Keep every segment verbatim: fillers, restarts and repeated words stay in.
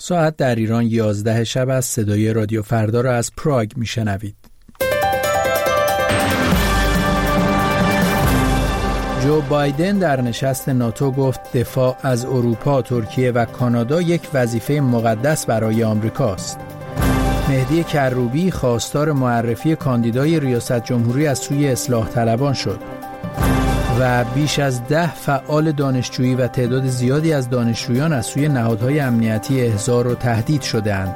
ساعت در ایران یازده شب از صدای رادیو فردا را از پراگ میشنوید. جو بایدن در نشست ناتو گفت دفاع از اروپا، ترکیه و کانادا یک وظیفه مقدس برای آمریکاست. مهدی کروبی خواستار معرفی کاندیدای ریاست جمهوری از سوی اصلاح طلبان شد و بیش از ده فعال دانشجویی و تعداد زیادی از دانشجویان از سوی نهادهای امنیتی احضار و تهدید شده‌اند.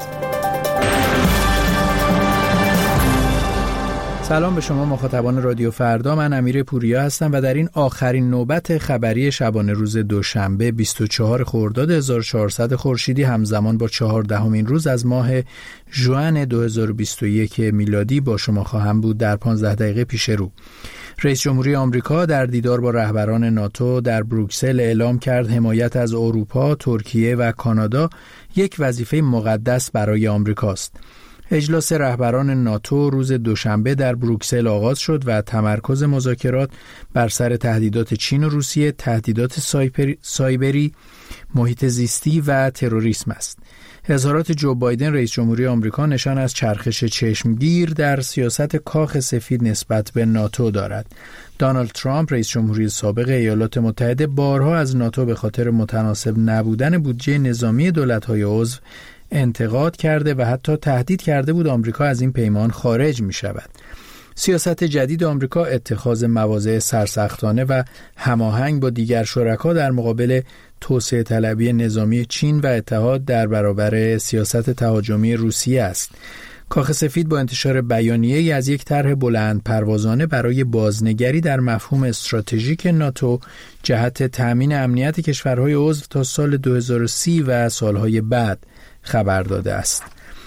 سلام به شما مخاطبان رادیو فردا، من امیر پوریا هستم و در این آخرین نوبت خبری شبانه روز دوشنبه بیست و چهارم خرداد هزار و چهارصد خورشیدی همزمان با چهاردهمین روز از ماه ژوئن دو هزار و بیست و یک میلادی با شما خواهم بود. در پانزده دقیقه پیش رو رئیس جمهوری آمریکا در دیدار با رهبران ناتو در بروکسل اعلام کرد حمایت از اروپا، ترکیه و کانادا یک وظیفه مقدس برای آمریکاست. اجلاس رهبران ناتو روز دوشنبه در بروکسل آغاز شد و تمرکز مذاکرات بر سر تهدیدات چین و روسیه، تهدیدات سایبری، محیط زیستی و تروریسم است. اظهارات جو بایدن رئیس جمهوری آمریکا نشان از چرخش چشمگیر در سیاست کاخ سفید نسبت به ناتو دارد. دونالد ترامپ رئیس جمهوری سابق ایالات متحده بارها از ناتو به خاطر متناسب نبودن بودجه نظامی دولت‌های عضو انتقاد کرده و حتی تهدید کرده بود آمریکا از این پیمان خارج می شود. سیاست جدید آمریکا اتخاذ مواضع سرسختانه و هماهنگ با دیگر شرکا در مقابل توسعه طلبی نظامی چین و اتحاد در برابر سیاست تهاجمی روسیه است. کاخ سفید با انتشار بیانیه‌ای از یک طرح بلند پروازانه برای بازنگری در مفهوم استراتژیک ناتو جهت تأمین امنیت کشورهای عضو تا سال دو هزار و سی و سالهای بعد خبر داده است.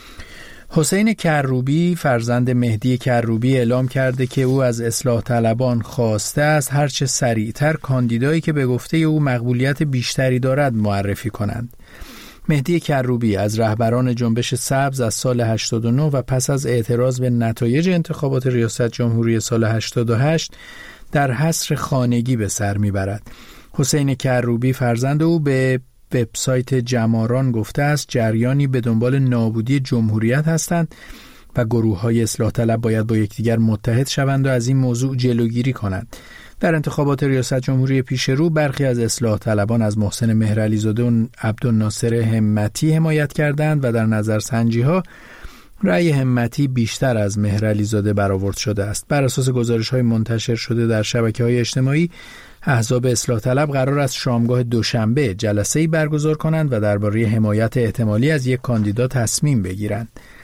حسین کروبی فرزند مهدی کروبی اعلام کرده که او از اصلاح طلبان خواسته است هرچه سریعتر کاندیدایی که به گفته او مقبولیت بیشتری دارد معرفی کنند. مهدی کروبی از رهبران جنبش سبز از سال هشتاد و نه و پس از اعتراض به نتایج انتخابات ریاست جمهوری سال هشتاد و هشت در حصر خانگی به سر میبرد. حسین کروبی فرزند او به وبسایت جماران گفته است جریانی به دنبال نابودی جمهوریت هستند و گروه‌های اصلاح طلب باید با یکدیگر متحد شوند و از این موضوع جلوگیری کنند. در انتخابات ریاست جمهوری پیش رو برخی از اصلاح طلبان از محسن مهرعلیزاده و عبدالناصر همتی حمایت کردند و در نظرسنجی‌ها رأی همتی بیشتر از مهرعلیزاده برآورد شده است. بر اساس گزارش‌های منتشر شده در شبکه‌های اجتماعی، احزاب اصلاح طلب قرار است شامگاه دوشنبه جلسه‌ای برگزار کنند و درباره حمایت احتمالی از یک کاندیدا تصمیم بگیرند.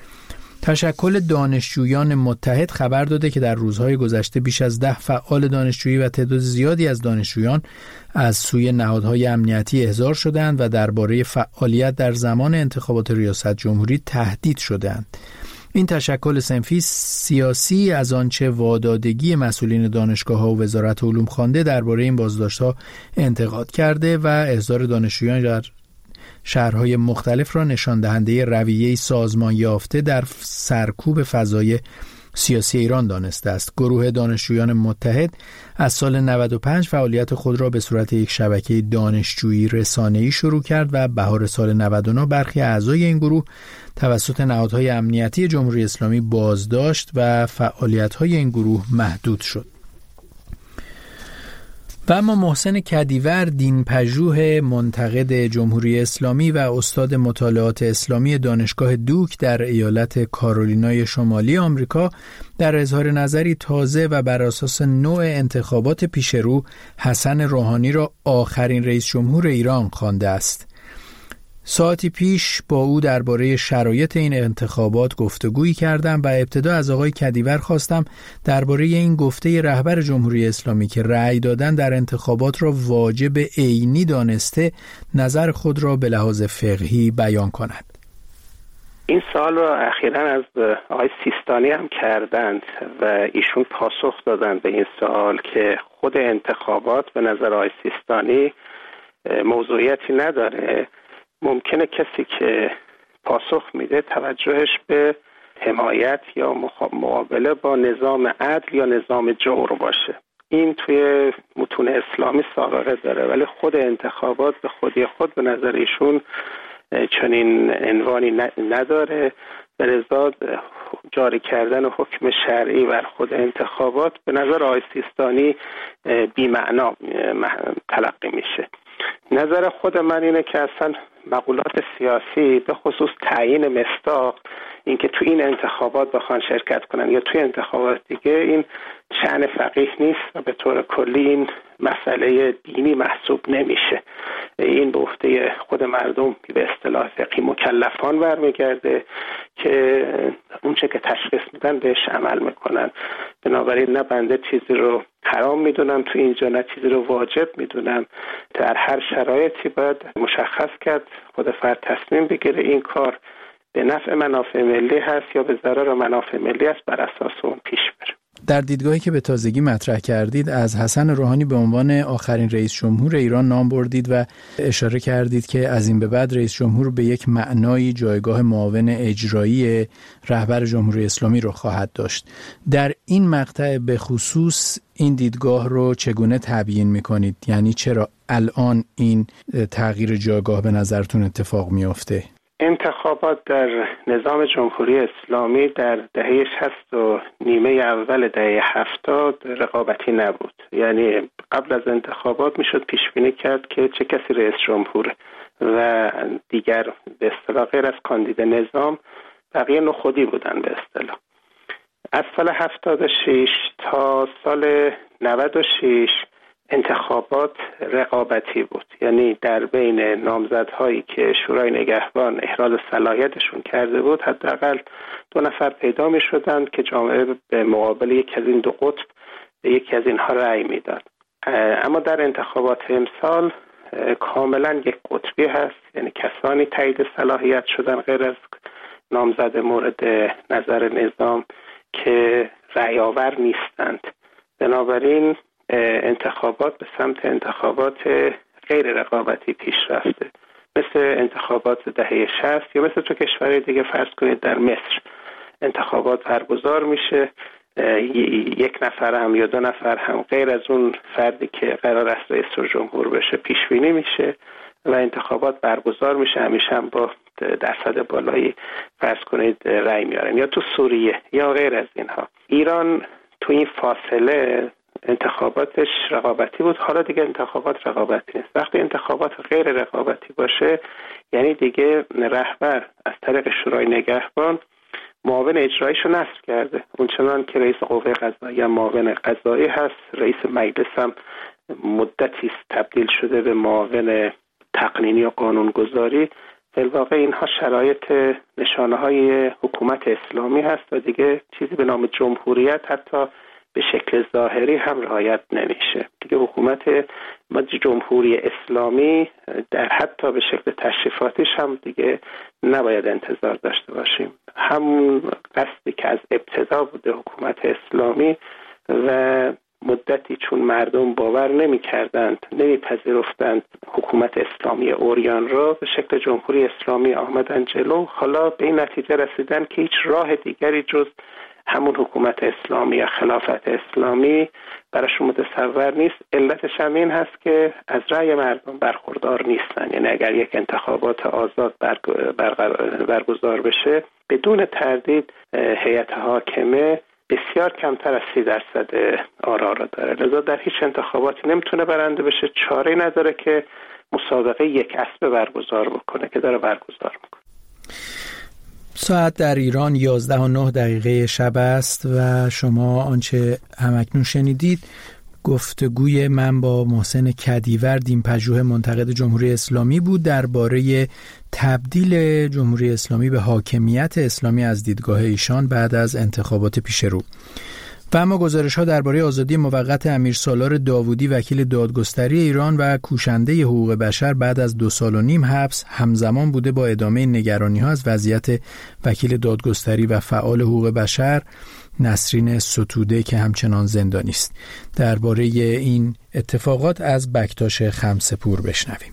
تشکل دانشجویان متحد خبر داده که در روزهای گذشته بیش از ده فعال دانشجویی و تعداد زیادی از دانشجویان از سوی نهادهای امنیتی احضار شدند و درباره فعالیت در زمان انتخابات ریاست جمهوری تهدید شدند. این تشکل صنفی سیاسی از آنچه وادادگی مسئولین دانشگاه‌ها و وزارت علوم خوانده درباره این بازداشت‌ها انتقاد کرده و احضار دانشجویان در شهرهای مختلف را نشان دهنده رویه‌ای سازمان یافته در سرکوب فضای سیاسی ایران دانسته است. گروه دانشجویان متحد از سال نود و پنج فعالیت خود را به صورت یک شبکه دانشجویی رسانه‌ای شروع کرد و بهار سال نود و نه برخی اعضای این گروه توسط نهادهای امنیتی جمهوری اسلامی بازداشت و فعالیت‌های این گروه محدود شد. و اما محسن کدیور، دینپژوه منتقد جمهوری اسلامی و استاد مطالعات اسلامی دانشگاه دوک در ایالت کارولینای شمالی آمریکا، در اظهار نظری تازه و بر اساس نوع انتخابات پیشرو حسن روحانی را آخرین رئیس جمهور ایران خوانده است. ساعتی پیش با او درباره شرایط این انتخابات گفتگویی کردم و ابتدا از آقای کدیور خواستم درباره این گفته رهبر جمهوری اسلامی که رأی دادن در انتخابات را واجب عینی دانسته نظر خود را به لحاظ فقهی بیان کند. این سوال را اخیراً از آقای سیستانی هم کردند و ایشون پاسخ دادند به این سوال که خود انتخابات به نظر آقای سیستانی موضوعیتی نداره. ممکنه کسی که پاسخ میده توجهش به حمایت یا مقابله با نظام عدل یا نظام جور باشه. این توی متون اسلامی سابقه داره، ولی خود انتخابات به خودی خود به نظر ایشون چنین عنوانی نداره. به لذا جاری کردن حکم شرعی بر خود انتخابات به نظر آقای سیستانی بی‌معنا تلقی میشه. نظر خود من اینه که اصلا مقولات سیاسی به خصوص تعیین مصداق، اینکه تو این انتخابات بخوان شرکت کنن یا توی انتخابات دیگه، این شأن فقیه نیست و به طور کلی این مسئله دینی محسوب نمیشه. این به عهده خود مردم به اصطلاح فقهی مکلفان برمیگرده که اونچه که تشخیص میدن بهش عمل میکنن. بنابراین نه بنده چیزی رو حرام میدونم تو اینجا، نه چیزی رو واجب میدونم. در هر شرایطی باید مشخص کرد، خود فرد تصمیم بگیره این کار به نفع منافع ملی هست یا به ضرر منافع ملی است، بر اساس اون پیش بره. در دیدگاهی که به تازگی مطرح کردید از حسن روحانی به عنوان آخرین رئیس جمهور ایران نام بردید و اشاره کردید که از این به بعد رئیس جمهور به یک معنایی جایگاه معاون اجرایی رهبر جمهوری اسلامی رو خواهد داشت. در این مقطع به خصوص این دیدگاه رو چگونه تبیین می‌کنید؟ یعنی چرا الان این تغییر جایگاه به نظرتون اتفاق میفته؟ انتخابات در نظام جمهوری اسلامی در دهه شصت و نیمه اول دهه هفتاد رقابتی نبود. یعنی قبل از انتخابات میشد پیش بینی کرد که چه کسی رئیس جمهوره و دیگر به اصطلاح غیر از کاندید نظام بقیه نخودی بودن به اصطلاح. از سال هفتاد و شش تا سال نود و شش انتخابات رقابتی بود. یعنی در بین نامزدهایی که شورای نگهبان احراز صلاحیتشون کرده بود حداقل دو نفر پیدا می شدند که جامعه به مقابل یکی از این دو قطب به یکی از اینها رأی میداد. اما در انتخابات امسال کاملا یک قطبی هست، یعنی کسانی تایید صلاحیت شدن غیر از نامزد مورد نظر نظام که رأی آور نیستند. بنابراین انتخابات به سمت انتخابات غیر رقابتی پیش رفته، مثل انتخابات دهه شصت یا مثل تو کشورهای دیگه. فرض کنید در مصر انتخابات برگزار میشه، یک نفر هم یا دو نفر هم غیر از اون فردی که قرار است رئیس جمهور بشه پیش بینی میشه و انتخابات برگزار میشه، همیشه هم با درصد بالایی فرض کنید رأی میارن. یا تو سوریه یا غیر از اینها. ایران تو این فاصله انتخاباتش رقابتی بود، حالا دیگه انتخابات رقابتی نیست. وقتی انتخابات غیر رقابتی باشه یعنی دیگه رهبر از طریق شورای نگهبان معاون اجراییشو نصب کرده. اونچنان که رئیس قوه قضاییه معاون قضایی هست، رئیس مجلس هم مدتی تبدیل شده به معاون تقنینی و قانونگذاری. در واقع اینها شرایط نشانه های حکومت اسلامی هست و دیگه چیزی به نام جمهوریت حتی به شکل ظاهری هم رعایت نمیشه. دیگه حکومت ما جمهوری اسلامی در حتی به شکل تشریفاتیش هم دیگه نباید انتظار داشته باشیم. همون قصدی که از ابتدا بوده حکومت اسلامی و مدتی چون مردم باور نمی کردند، نمی پذیرفتند حکومت اسلامی عریان را، به شکل جمهوری اسلامی آمدن جلو. حالا به این نتیجه رسیدن که هیچ راه دیگری جز همون حکومت اسلامی یا خلافت اسلامی براشون متصور نیست. علتش هم این هست که از رأی مردم برخوردار نیستن. یعنی اگر یک انتخابات آزاد برگزار بشه بدون تردید هیئت حاکمه بسیار کمتر از سی درصد آرا را داره، لذا در هیچ انتخاباتی نمیتونه برنده بشه. چاره نداره که مسابقه یک اسبه برگزار بکنه که داره برگزار میکنه. ساعت در ایران یازده و نه دقیقه شب است و شما آنچه همکنون شنیدید گفتگوی من با محسن کدیور، دین پژوه منتقد جمهوری اسلامی بود درباره تبدیل جمهوری اسلامی به حاکمیت اسلامی از دیدگاه ایشان بعد از انتخابات پیش رو. و اما گزارش‌ها درباره آزادی موقت امیر سالار داوودی وکیل دادگستری ایران و کوشنده حقوق بشر بعد از دو سال و نیم حبس همزمان بوده با ادامه نگرانی‌ها از وضعیت وکیل دادگستری و فعال حقوق بشر نسرین ستوده که همچنان زندانی است. درباره این اتفاقات از بکتاش خمسه‌پور بشنویم.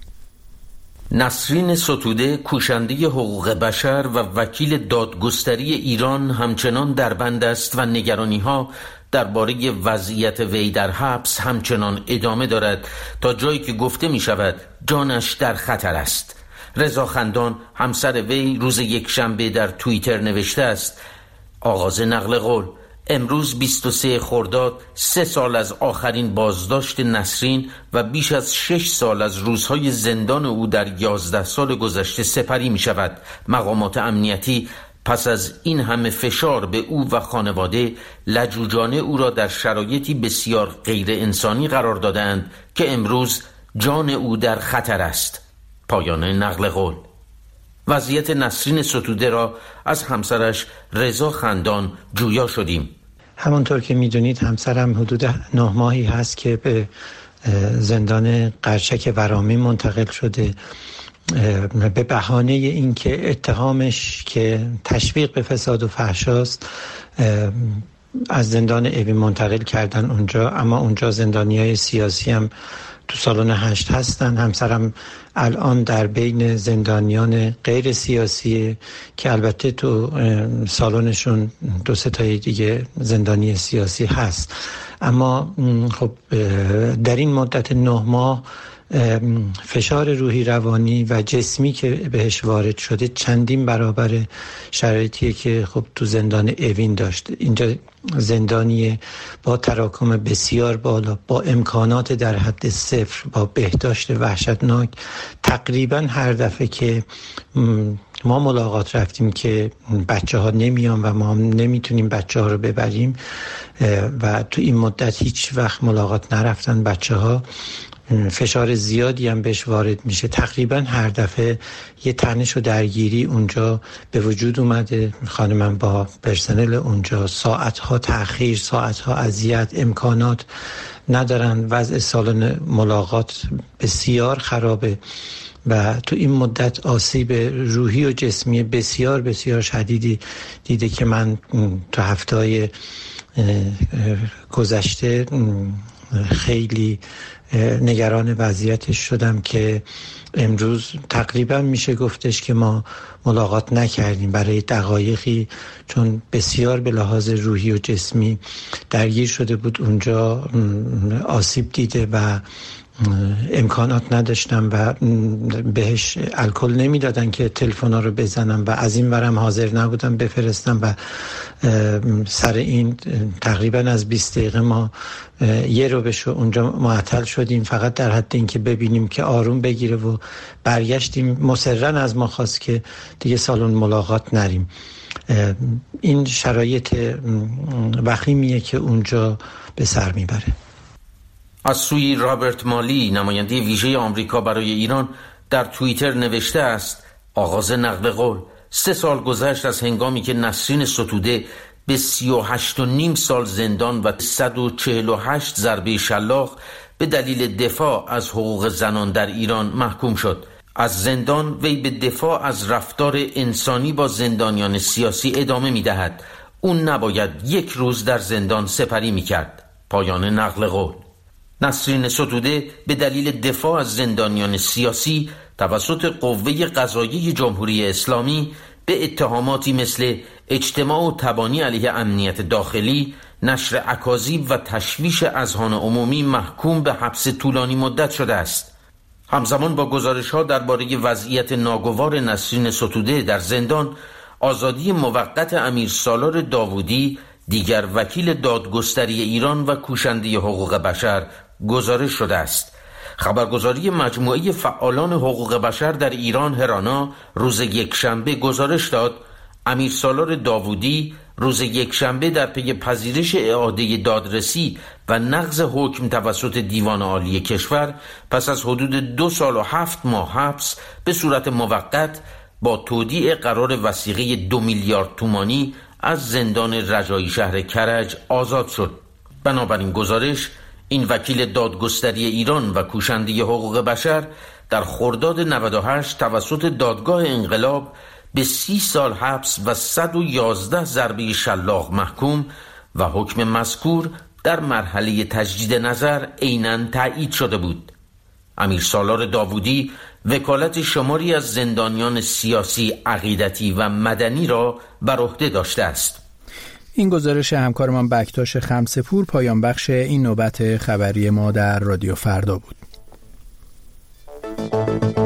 نسرین ستوده کوشنده حقوق بشر و وکیل دادگستری ایران همچنان در بند است و نگرانی‌ها درباره وضعیت وی در حبس همچنان ادامه دارد تا جایی که گفته می شود جانش در خطر است. رضا خندان همسر وی روز یک شنبه در توییتر نوشته است: آغاز نقل قول. امروز بیست و سه خرداد، سه سال از آخرین بازداشت نسرین و بیش از شش سال از روزهای زندان او در یازده سال گذشته سپری می شود. مقامات امنیتی پس از این همه فشار به او و خانواده، لجوجانه او را در شرایطی بسیار غیر انسانی قرار دادند که امروز جان او در خطر است. پایان نقل قول. وضعیت نسرین ستوده را از همسرش رضا خندان جویا شدیم. همونطور که میدونید همسرم حدود نه ماهی هست که به زندان قرچک ورامین منتقل شده به بهانه اینکه اتهامش که تشویق به فساد و فحشاست. از زندان اوین منتقل کردن اونجا، اما اونجا زندانیای سیاسی هم تو سالن هشت هستن. همسرم الان در بین زندانیان غیر سیاسی که البته تو سالنشون دو سه تای دیگه زندانی سیاسی هست، اما خب در این مدت نه ماه فشار روحی روانی و جسمی که بهش وارد شده چندین برابر شرایطیه که خب تو زندان اوین داشت. اینجا زندانی با تراکم بسیار بالا، با امکانات در حد صفر، با بهداشت وحشتناک. تقریبا هر دفعه که ما ملاقات رفتیم که بچه ها نمیان و ما هم نمیتونیم بچه ها رو ببریم و تو این مدت هیچ وقت ملاقات نرفتن بچه ها، فشار زیادی هم بهش وارد میشه. تقریبا هر دفعه یه تنش و درگیری اونجا به وجود اومده. خانمم با پرسنل اونجا ساعتها تأخیر، ساعتها اذیت، امکانات ندارن. وضع سالن ملاقات بسیار خرابه و تو این مدت آسیب روحی و جسمی بسیار بسیار شدیدی دیده که من تو هفته‌های گذشته خیلی نگران وضعیتش شدم که امروز تقریبا میشه گفتش که ما ملاقات نکردیم برای دقایقی، چون بسیار به لحاظ روحی و جسمی درگیر شده بود. اونجا آسیب دیده و امکانات نداشتم و بهش الکل نمیدادن که تلفن‌ها رو بزنم و از این ورم حاضر نبودم بفرستم و سر این تقریبا از بیست دقیقه ما یه رو بشو اونجا معطل شدیم، فقط در حد این که ببینیم که آروم بگیره و برگشتیم. مصرن از ما خواست که دیگه سالن ملاقات نریم. این شرایط وخیمیه که اونجا به سر میبره. از سوی رابرت مالی، نماینده ویژه آمریکا برای ایران، در توییتر نوشته است: آغاز نقل قول. سه سال گذشت از هنگامی که نسرین ستوده به سی و هشت و نیم سال زندان و صد و چهل و هشت ضربه شلاق به دلیل دفاع از حقوق زنان در ایران محکوم شد. از زندان وی به دفاع از رفتار انسانی با زندانیان سیاسی ادامه می دهد. اون نباید یک روز در زندان سپری می کرد. پایان نقل قول. نسرین ستوده به دلیل دفاع از زندانیان سیاسی توسط قوه قضاییه جمهوری اسلامی به اتهاماتی مثل اجتماع و تبانی علیه امنیت داخلی، نشر اکاذیب و تشویش اذهان عمومی محکوم به حبس طولانی مدت شده است. همزمان با گزارش‌ها درباره وضعیت ناگوار نسرین ستوده در زندان، آزادی موقت امیر سالار داوودی، دیگر وکیل دادگستری ایران و کوشنده حقوق بشر، گزارش شده است. خبرگزاری مجموعه فعالان حقوق بشر در ایران هرانا روز یکشنبه گزارش داد امیر سالار داوودی روز یکشنبه در پی پذیرش اعاده دادرسی و نقض حکم توسط دیوان عالی کشور پس از حدود دو سال و هفت ماه حبس به صورت موقت با تودیع قرار وثیقه دو میلیارد تومانی از زندان رجایی شهر کرج آزاد شد. بنابراین گزارش، این وکیل دادگستری ایران و کوشنده حقوق بشر در خرداد نود و هشت توسط دادگاه انقلاب به سی سال حبس و صد و یازده ضربه شلاق محکوم و حکم مذکور در مرحله تجدید نظر عیناً تایید شده بود. امیر سالار داوودی وکالت شماری از زندانیان سیاسی، عقیدتی و مدنی را بر عهده داشته است. این گزارش همکارمان بکتاش خمسه‌پور پایان بخش این نوبت خبری ما در رادیو فردا بود.